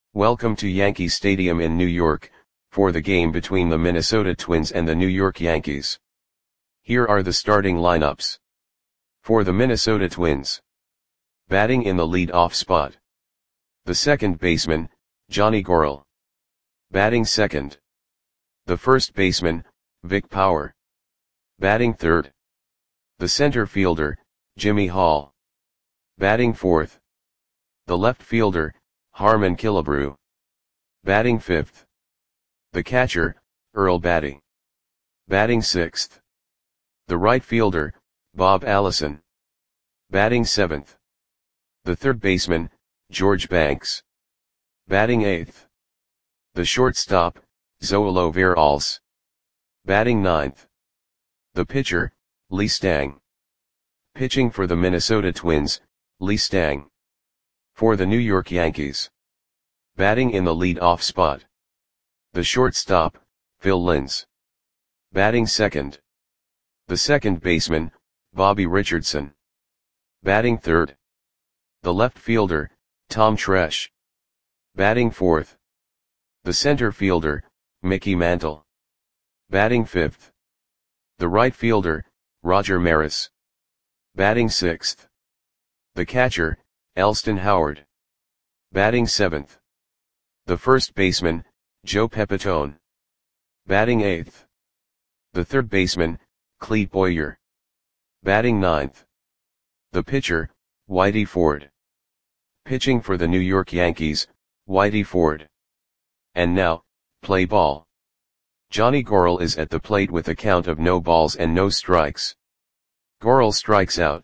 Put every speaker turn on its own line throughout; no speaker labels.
Welcome to Yankee Stadium in New York, for the game between the Minnesota Twins and the New York Yankees. Here are the starting lineups. For the Minnesota Twins. Batting in the lead-off spot. The second baseman, Johnny Goerl. Batting second. The first baseman, Vic Power. Batting third. The center fielder, Jimmy Hall. Batting fourth. The left fielder, Harmon Killebrew. Batting fifth. The catcher, Earl Battey. Batting sixth. The right fielder, Bob Allison. Batting seventh. The third baseman, George Banks. Batting eighth. The shortstop, Zoilo Veralles. Batting ninth. The pitcher, Lee Stang. Pitching for the Minnesota Twins, Lee Stang. For the New York Yankees. Batting in the lead-off spot. The shortstop, Phil Linz. Batting second. The second baseman, Bobby Richardson. Batting third. The left fielder, Tom Tresh. Batting fourth. The center fielder, Mickey Mantle. Batting fifth. The right fielder, Roger Maris. Batting sixth. The catcher, Elston Howard. Batting seventh. The first baseman, Joe Pepitone. Batting eighth. The third baseman, Clete Boyer. Batting ninth. The pitcher, Whitey Ford. Pitching for the New York Yankees, Whitey Ford. And now, play ball. Johnny Goerl is at the plate with a count of no balls and no strikes. Goerl strikes out.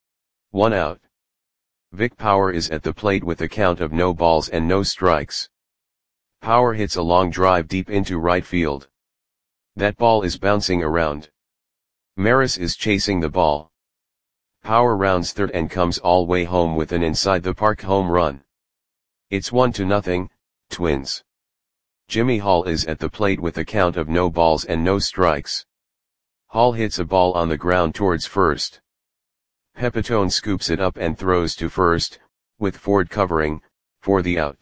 1 out. Vic Power is at the plate with a count of no balls and no strikes. Power hits a long drive deep into right field. That ball is bouncing around. Maris is chasing the ball. Power rounds third and comes all way home with an inside-the-park home run. It's 1-0, Twins. Jimmy Hall is at the plate with a count of no balls and no strikes. Hall hits a ball on the ground towards first. Pepitone scoops it up and throws to first, with Ford covering, for the out.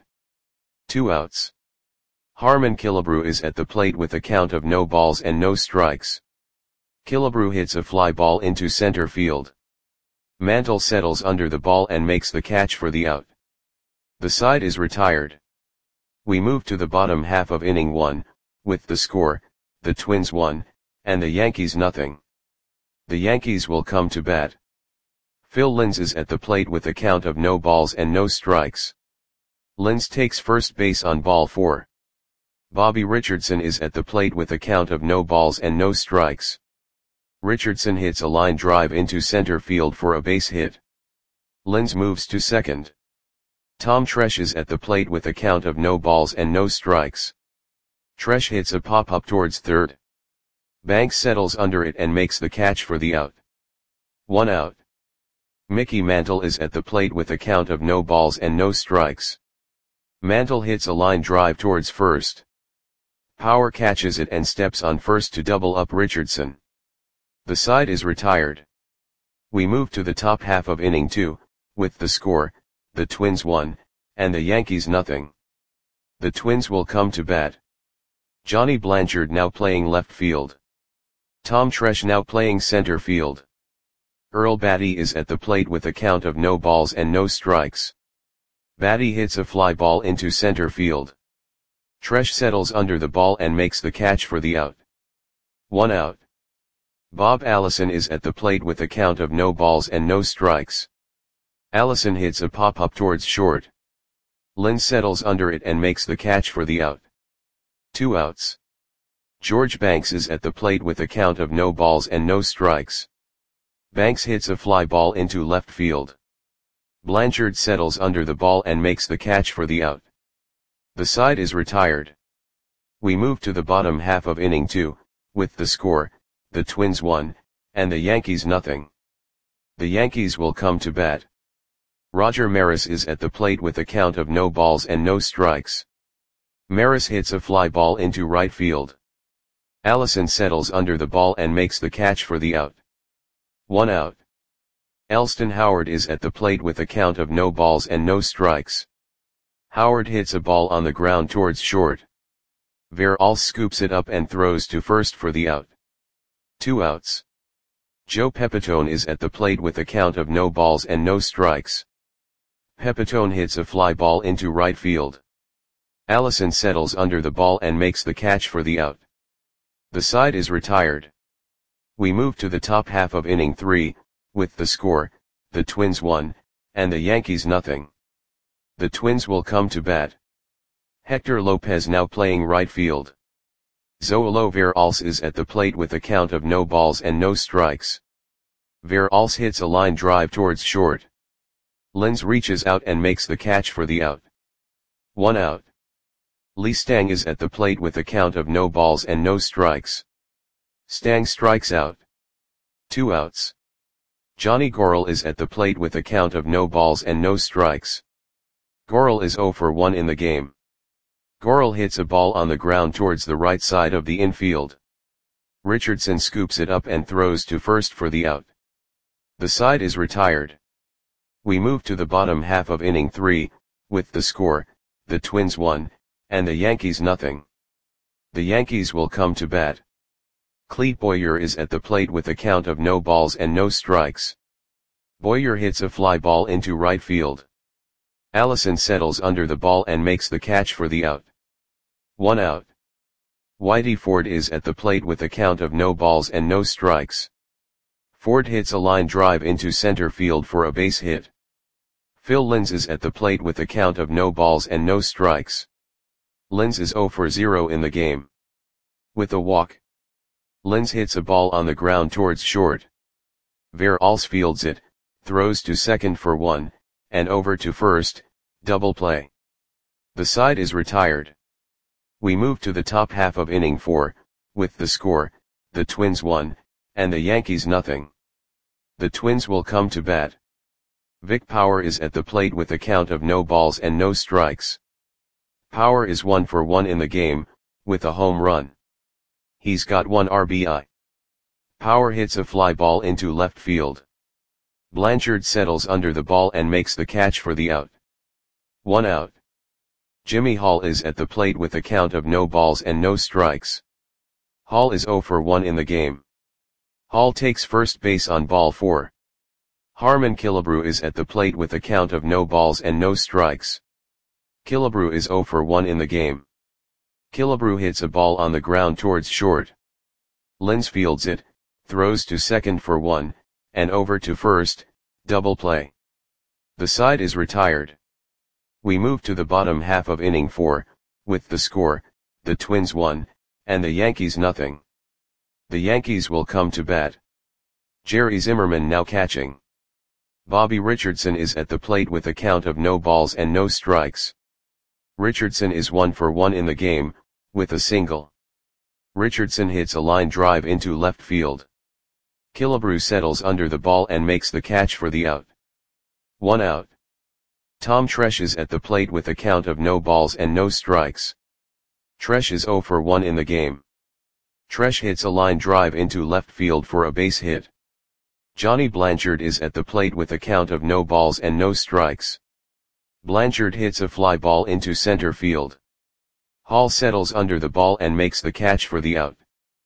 2 outs. Harmon Killebrew is at the plate with a count of no balls and no strikes. Killebrew hits a fly ball into center field. Mantle settles under the ball and makes the catch for the out. The side is retired. We move to the bottom half of inning 1, with the score, the Twins 1, and the Yankees nothing. The Yankees will come to bat. Phil Linz is at the plate with a count of no balls and no strikes. Linz takes first base on ball 4. Bobby Richardson is at the plate with a count of no balls and no strikes. Richardson hits a line drive into center field for a base hit. Linz moves to second. Tom Tresh is at the plate with a count of no balls and no strikes. Tresh hits a pop-up towards third. Banks settles under it and makes the catch for the out. 1 out. Mickey Mantle is at the plate with a count of no balls and no strikes. Mantle hits a line drive towards first. Power catches it and steps on first to double up Richardson. The side is retired. We move to the top half of inning 2, with the score, the Twins 1, and the Yankees nothing. The Twins will come to bat. Johnny Blanchard now playing left field. Tom Tresh now playing center field. Earl Battey is at the plate with a count of no balls and no strikes. Battey hits a fly ball into center field. Tresh settles under the ball and makes the catch for the out. 1 out. Bob Allison is at the plate with a count of no balls and no strikes. Allison hits a pop-up towards short. Linz settles under it and makes the catch for the out. 2 outs. George Banks is at the plate with a count of no balls and no strikes. Banks hits a fly ball into left field. Blanchard settles under the ball and makes the catch for the out. The side is retired. We move to the bottom half of inning 2, with the score, the Twins 1, and the Yankees nothing. The Yankees will come to bat. Roger Maris is at the plate with a count of no balls and no strikes. Maris hits a fly ball into right field. Allison settles under the ball and makes the catch for the out. 1 out. Elston Howard is at the plate with a count of no balls and no strikes. Howard hits a ball on the ground towards short. Veralls scoops it up and throws to first for the out. 2 outs. Joe Pepitone is at the plate with a count of no balls and no strikes. Pepitone hits a fly ball into right field. Allison settles under the ball and makes the catch for the out. The side is retired. We move to the top half of inning 3, with the score, the Twins 1, and the Yankees nothing. The Twins will come to bat. Hector Lopez now playing right field. Zoilo Veralls is at the plate with a count of no balls and no strikes. Veralls hits a line drive towards short. Lins reaches out and makes the catch for the out. 1 out. Lee Stang is at the plate with a count of no balls and no strikes. Stang strikes out. 2 outs. Johnny Gorel is at the plate with a count of no balls and no strikes. Gorel is 0 for 1 in the game. Gorel hits a ball on the ground towards the right side of the infield. Richardson scoops it up and throws to first for the out. The side is retired. We move to the bottom half of inning 3, with the score, the Twins 1, and the Yankees nothing. The Yankees will come to bat. Clete Boyer is at the plate with a count of no balls and no strikes. Boyer hits a fly ball into right field. Allison settles under the ball and makes the catch for the out. 1 out. Whitey Ford is at the plate with a count of no balls and no strikes. Ford hits a line drive into center field for a base hit. Phil Linz is at the plate with a count of no balls and no strikes. Linz is 0 for 0 in the game. With a walk. Linz hits a ball on the ground towards short. Veralls fields it, throws to second for 1, and over to first, double play. The side is retired. We move to the top half of inning 4, with the score, the Twins 1, and the Yankees nothing. The Twins will come to bat. Vic Power is at the plate with a count of no balls and no strikes. Power is 1 for 1 in the game, with a home run. He's got 1 RBI. Power hits a fly ball into left field. Blanchard settles under the ball and makes the catch for the out. 1 out. Jimmy Hall is at the plate with a count of no balls and no strikes. Hall is 0 for 1 in the game. Hall takes first base on ball 4. Harmon Killebrew is at the plate with a count of no balls and no strikes. Killebrew is 0 for 1 in the game. Killebrew hits a ball on the ground towards short. Linz fields it, throws to second for 1, and over to first, double play. The side is retired. We move to the bottom half of inning 4, with the score, the Twins 1, and the Yankees nothing. The Yankees will come to bat. Jerry Zimmerman now catching. Bobby Richardson is at the plate with a count of no balls and no strikes. Richardson is 1 for 1 in the game, with a single. Richardson hits a line drive into left field. Killebrew settles under the ball and makes the catch for the out. 1 out. Tom Tresh is at the plate with a count of no balls and no strikes. Tresh is 0 for 1 in the game. Tresh hits a line drive into left field for a base hit. Johnny Blanchard is at the plate with a count of no balls and no strikes. Blanchard hits a fly ball into center field. Hall settles under the ball and makes the catch for the out.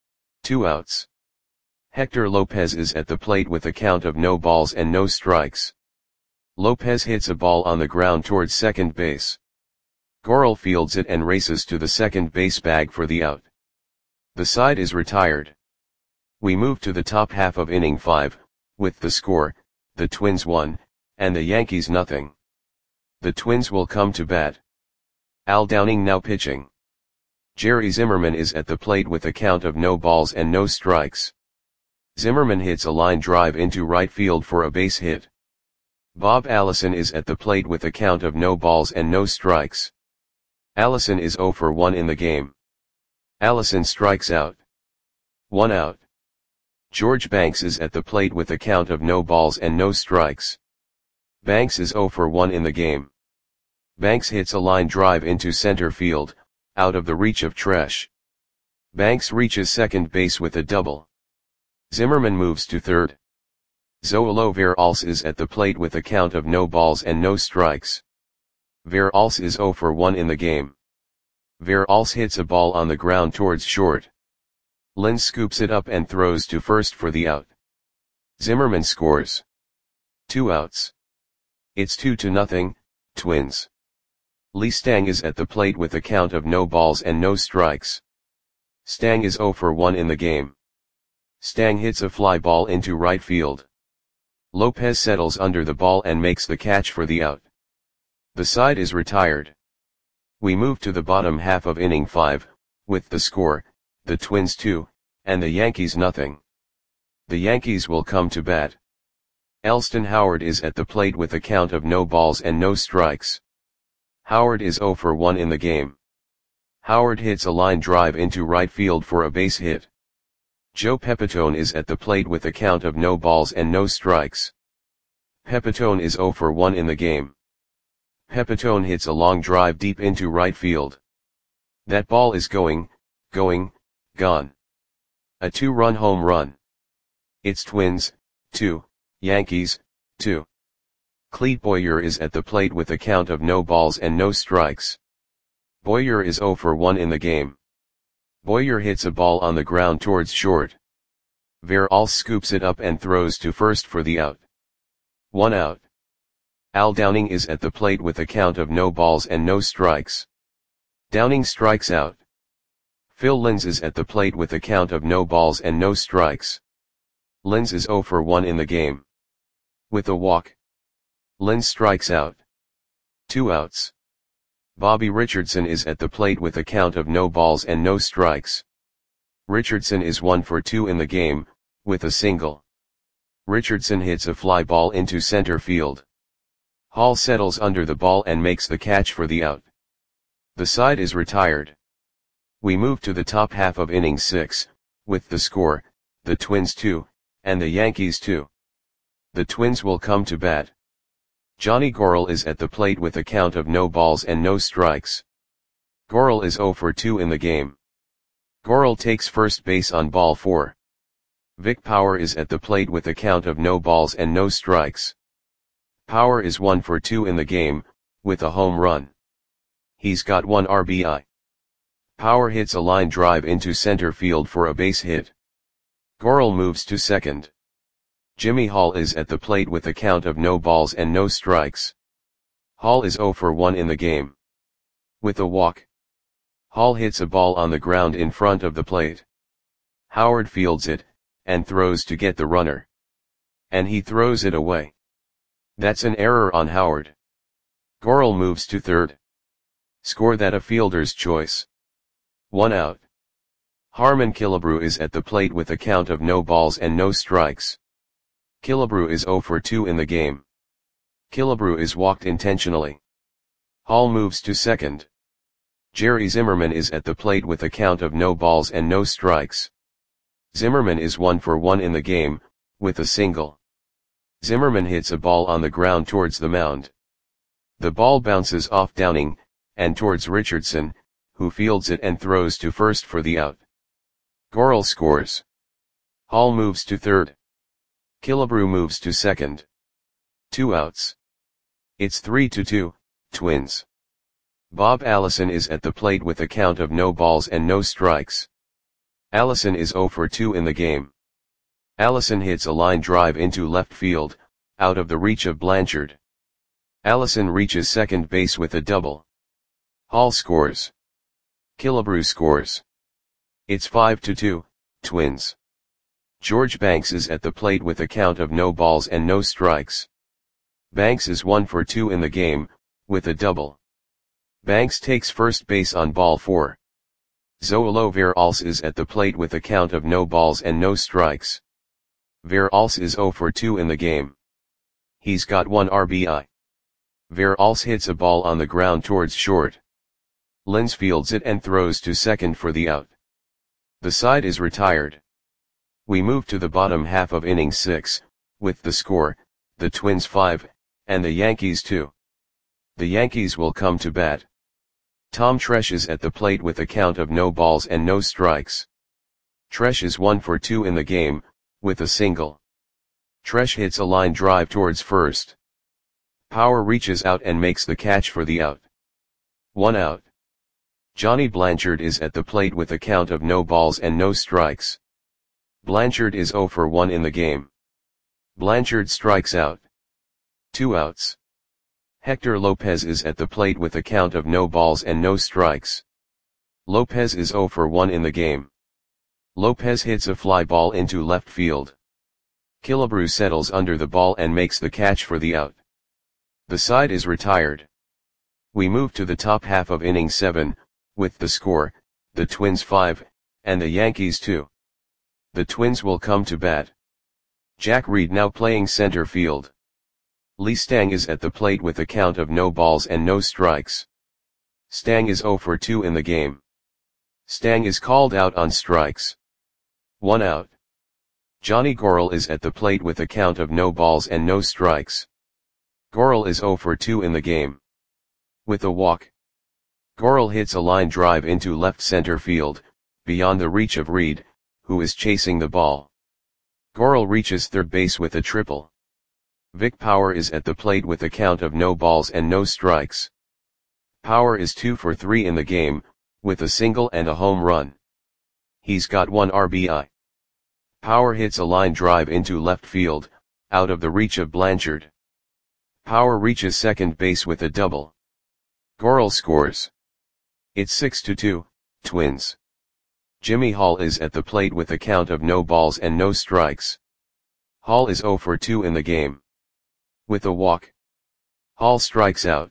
2 outs. Hector Lopez is at the plate with a count of no balls and no strikes. Lopez hits a ball on the ground towards second base. Gorel fields it and races to the second base bag for the out. The side is retired. We move to the top half of inning 5, with the score, the Twins 1, and the Yankees nothing. The Twins will come to bat. Al Downing now pitching. Jerry Zimmerman is at the plate with a count of no balls and no strikes. Zimmerman hits a line drive into right field for a base hit. Bob Allison is at the plate with a count of no balls and no strikes. Allison is 0 for 1 in the game. Allison strikes out. 1 out. George Banks is at the plate with a count of no balls and no strikes. Banks is 0 for 1 in the game. Banks hits a line drive into center field, out of the reach of Tresh. Banks reaches second base with a double. Zimmerman moves to third. Zoilo Veralls is at the plate with a count of no balls and no strikes. Verhulst is 0 for 1 in the game. Verhulst hits a ball on the ground towards short. Linz scoops it up and throws to first for the out. Zimmerman scores. 2 outs. It's 2-0, Twins. Lee Stang is at the plate with a count of no balls and no strikes. Stang is 0 for 1 in the game. Stang hits a fly ball into right field. Lopez settles under the ball and makes the catch for the out. The side is retired. We move to the bottom half of inning 5, with the score, the Twins 2, and the Yankees 0. The Yankees will come to bat. Elston Howard is at the plate with a count of no balls and no strikes. Howard is 0 for 1 in the game. Howard hits a line drive into right field for a base hit. Joe Pepitone is at the plate with a count of no balls and no strikes. Pepitone is 0 for 1 in the game. Pepitone hits a long drive deep into right field. That ball is gone. A 2-run home run. It's Twins, 2, Yankees, 2. Clete Boyer is at the plate with a count of no balls and no strikes. Boyer is 0 for 1 in the game. Boyer hits a ball on the ground towards short. Verhulst scoops it up and throws to first for the out. 1 out. Al Downing is at the plate with a count of no balls and no strikes. Downing strikes out. Phil Linz is at the plate with a count of no balls and no strikes. Linz is 0 for 1 in the game. With a walk. Linz strikes out. 2 outs. Bobby Richardson is at the plate with a count of no balls and no strikes. Richardson is 1 for 2 in the game, with a single. Richardson hits a fly ball into center field. Hall settles under the ball and makes the catch for the out. The side is retired. We move to the top half of inning 6, with the score, the Twins 2, and the Yankees 2. The Twins will come to bat. Johnny Gorel is at the plate with a count of no balls and no strikes. Gorel is 0 for 2 in the game. Gorel takes first base on ball 4. Vic Power is at the plate with a count of no balls and no strikes. Power is 1 for 2 in the game, with a home run. He's got 1 RBI. Power hits a line drive into center field for a base hit. Gorel moves to second. Jimmy Hall is at the plate with a count of no balls and no strikes. Hall is 0 for 1 in the game. With a walk. Hall hits a ball on the ground in front of the plate. Howard fields it, and throws to get the runner. And he throws it away. That's an error on Howard. Gorel moves to third. Score that a fielder's choice. 1 out. Harmon Killebrew is at the plate with a count of no balls and no strikes. Killebrew is 0 for 2 in the game. Killebrew is walked intentionally. Hall moves to second. Jerry Zimmerman is at the plate with a count of no balls and no strikes. Zimmerman is 1 for 1 in the game, with a single. Zimmerman hits a ball on the ground towards the mound. The ball bounces off Downing, and towards Richardson, who fields it and throws to first for the out. Gorel scores. Hall moves to third. Killebrew moves to second. 2 outs. It's 3-2, Twins. Bob Allison is at the plate with a count of no balls and no strikes. Allison is 0 for 2 in the game. Allison hits a line drive into left field, out of the reach of Blanchard. Allison reaches second base with a double. Hall scores. Killebrew scores. It's 5-2, Twins. George Banks is at the plate with a count of no balls and no strikes. Banks is 1 for 2 in the game, with a double. Banks takes first base on ball 4. Zoilo Verhulst is at the plate with a count of no balls and no strikes. Verhulst is 0 for 2 in the game. He's got 1 RBI. Verhulst hits a ball on the ground towards short. Linz fields it and throws to second for the out. The side is retired. We move to the bottom half of inning 6, with the score, the Twins 5, and the Yankees 2. The Yankees will come to bat. Tom Tresh is at the plate with a count of no balls and no strikes. Tresh is 1 for 2 in the game, with a single. Tresh hits a line drive towards first. Power reaches out and makes the catch for the out. 1 out. Johnny Blanchard is at the plate with a count of no balls and no strikes. Blanchard is 0 for 1 in the game. Blanchard strikes out. 2 outs. Hector Lopez is at the plate with a count of no balls and no strikes. Lopez is 0 for 1 in the game. Lopez hits a fly ball into left field. Killebrew settles under the ball and makes the catch for the out. The side is retired. We move to the top half of inning 7, with the score, the Twins 5, and the Yankees 2. The Twins will come to bat. Jack Reed now playing center field. Lee Stang is at the plate with a count of no balls and no strikes. Stang is 0 for 2 in the game. Stang is called out on strikes. 1 out. Johnny Gorel is at the plate with a count of no balls and no strikes. Gorel is 0 for 2 in the game. With a walk. Gorel hits a line drive into left center field, beyond the reach of Reed, who is chasing the ball. Gorel reaches third base with a triple. Vic Power is at the plate with a count of no balls and no strikes. Power is 2 for 3 in the game, with a single and a home run. He's got 1 RBI. Power hits a line drive into left field, out of the reach of Blanchard. Power reaches second base with a double. Gorel scores. It's 6-2, Twins. Jimmy Hall is at the plate with a count of no balls and no strikes. Hall is 0 for 2 in the game. With a walk. Hall strikes out.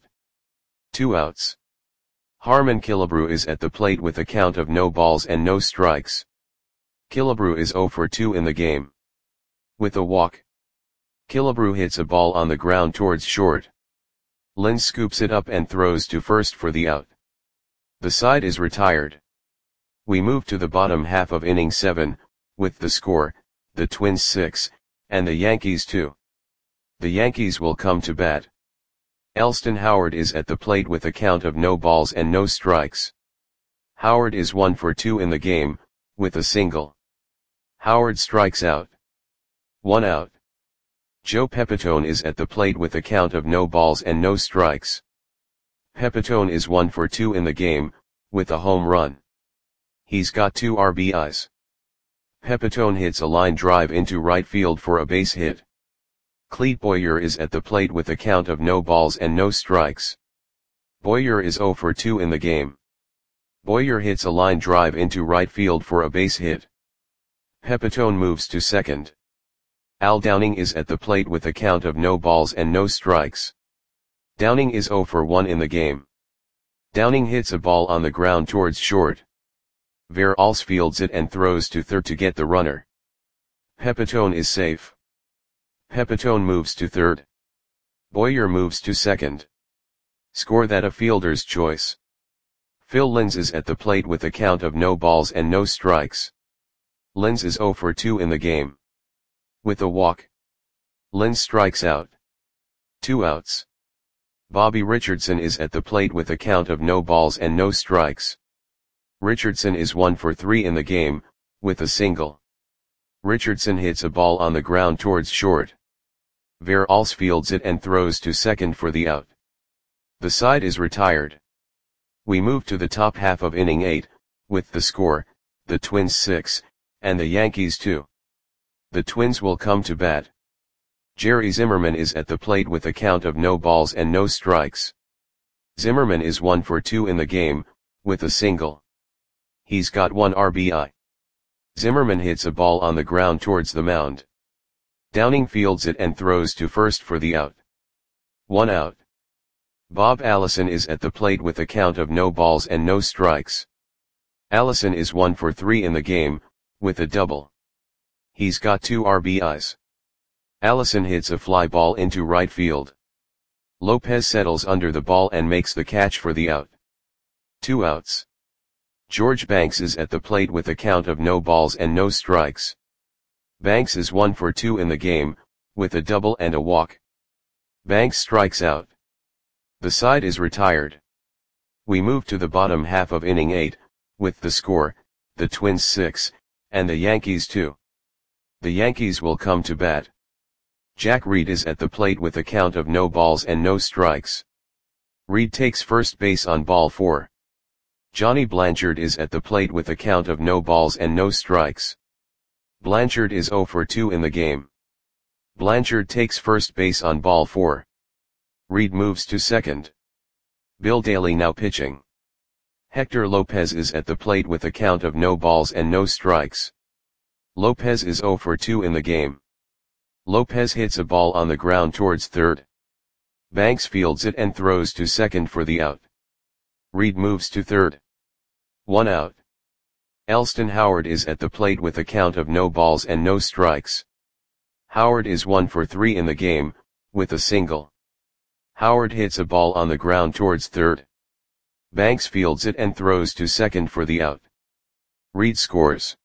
2 outs. Harmon Killebrew is at the plate with a count of no balls and no strikes. Killebrew is 0 for 2 in the game. With a walk. Killebrew hits a ball on the ground towards short. Lynn scoops it up and throws to first for the out. The side is retired. We move to the bottom half of inning 7, with the score, the Twins 6, and the Yankees 2. The Yankees will come to bat. Elston Howard is at the plate with a count of no balls and no strikes. Howard is 1 for 2 in the game, with a single. Howard strikes out. 1 out. Joe Pepitone is at the plate with a count of no balls and no strikes. Pepitone is 1 for 2 in the game, with a home run. He's got 2 RBIs. Pepitone hits a line drive into right field for a base hit. Clete Boyer is at the plate with a count of no balls and no strikes. Boyer is 0 for 2 in the game. Boyer hits a line drive into right field for a base hit. Pepitone moves to second. Al Downing is at the plate with a count of no balls and no strikes. Downing is 0 for 1 in the game. Downing hits a ball on the ground towards short. Veralls fields it and throws to third to get the runner. Pepitone is safe. Pepitone moves to third. Boyer moves to second. Score that a fielder's choice. Phil Linz is at the plate with a count of no balls and no strikes. Linz is 0 for 2 in the game. With a walk. Linz strikes out. 2 outs. Bobby Richardson is at the plate with a count of no balls and no strikes. Richardson is 1 for 3 in the game, with a single. Richardson hits a ball on the ground towards short. Veralls fields it and throws to second for the out. The side is retired. We move to the top half of inning 8, with the score, the Twins 6, and the Yankees 2. The Twins will come to bat. Jerry Zimmerman is at the plate with a count of no balls and no strikes. Zimmerman is 1 for 2 in the game, with a single. He's got 1 RBI. Zimmerman hits a ball on the ground towards the mound. Downing fields it and throws to first for the out. 1 out. Bob Allison is at the plate with a count of no balls and no strikes. Allison is 1 for 3 in the game, with a double. He's got 2 RBIs. Allison hits a fly ball into right field. Lopez settles under the ball and makes the catch for the out. 2 outs. George Banks is at the plate with a count of no balls and no strikes. Banks is 1 for 2 in the game, with a double and a walk. Banks strikes out. The side is retired. We move to the bottom half of inning 8, with the score, the Twins 6, and the Yankees 2. The Yankees will come to bat. Jack Reed is at the plate with a count of no balls and no strikes. Reed takes first base on ball 4. Johnny Blanchard is at the plate with a count of no balls and no strikes. Blanchard is 0 for 2 in the game. Blanchard takes first base on ball 4. Reed moves to second. Bill Daly now pitching. Hector Lopez is at the plate with a count of no balls and no strikes. Lopez is 0 for 2 in the game. Lopez hits a ball on the ground towards third. Banks fields it and throws to second for the out. Reed moves to third. 1 out. Elston Howard is at the plate with a count of no balls and no strikes. Howard is 1 for 3 in the game, with a single. Howard hits a ball on the ground towards third. Banks fields it and throws to second for the out. Reed scores.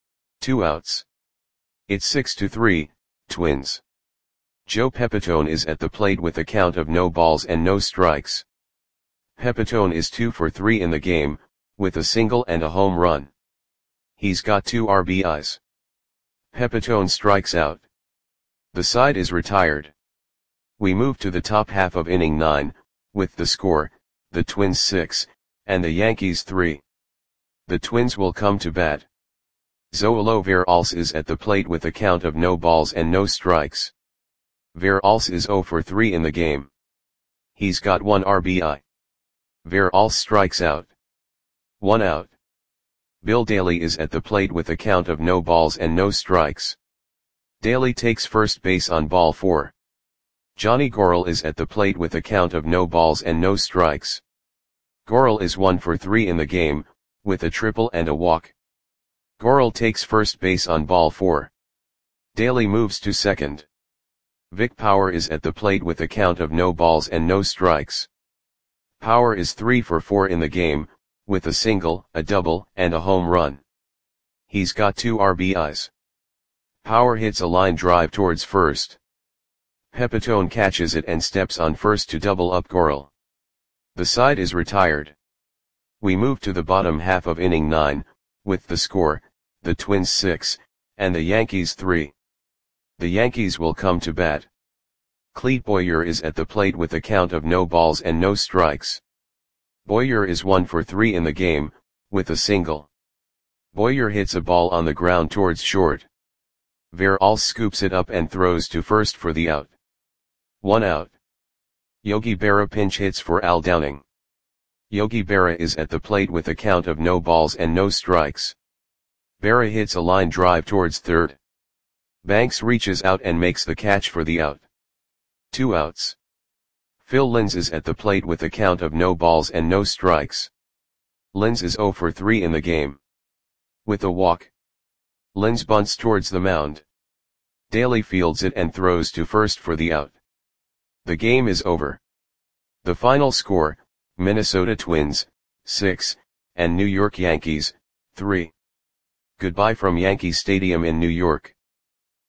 2 outs. It's 6-3, Twins. Joe Pepitone is at the plate with a count of no balls and no strikes. Pepitone is 2 for 3 in the game, with a single and a home run. He's got 2 RBIs. Pepitone strikes out. The side is retired. We move to the top half of inning 9, with the score, the Twins 6, and the Yankees 3. The Twins will come to bat. Zoilo Veralles is at the plate with a count of no balls and no strikes. Veralles is 0 for 3 in the game. He's got 1 RBI. Veralles strikes out. 1 out. Bill Daly is at the plate with a count of no balls and no strikes. Daly takes first base on ball 4. Johnny Gorel is at the plate with a count of no balls and no strikes. Gorel is 1 for 3 in the game, with a triple and a walk. Gorel takes first base on ball 4. Daly moves to second. Vic Power is at the plate with a count of no balls and no strikes. Power is 3 for 4 in the game, with a single, a double, and a home run. He's got 2 RBIs. Power hits a line drive towards first. Pepitone catches it and steps on first to double up Gorel. The side is retired. We move to the bottom half of inning 9, with the score, the Twins 6, and the Yankees 3. The Yankees will come to bat. Clete Boyer is at the plate with a count of no balls and no strikes. Boyer is 1 for 3 in the game, with a single. Boyer hits a ball on the ground towards short. Veralles scoops it up and throws to first for the out. 1 out. Yogi Berra pinch hits for Al Downing. Yogi Berra is at the plate with a count of no balls and no strikes. Berra hits a line drive towards third. Banks reaches out and makes the catch for the out. 2 outs. Phil Linz is at the plate with a count of no balls and no strikes. Linz is 0 for 3 in the game. With a walk. Linz bunts towards the mound. Daly fields it and throws to first for the out. The game is over. The final score, Minnesota Twins, 6, and New York Yankees, 3. Goodbye from Yankee Stadium in New York.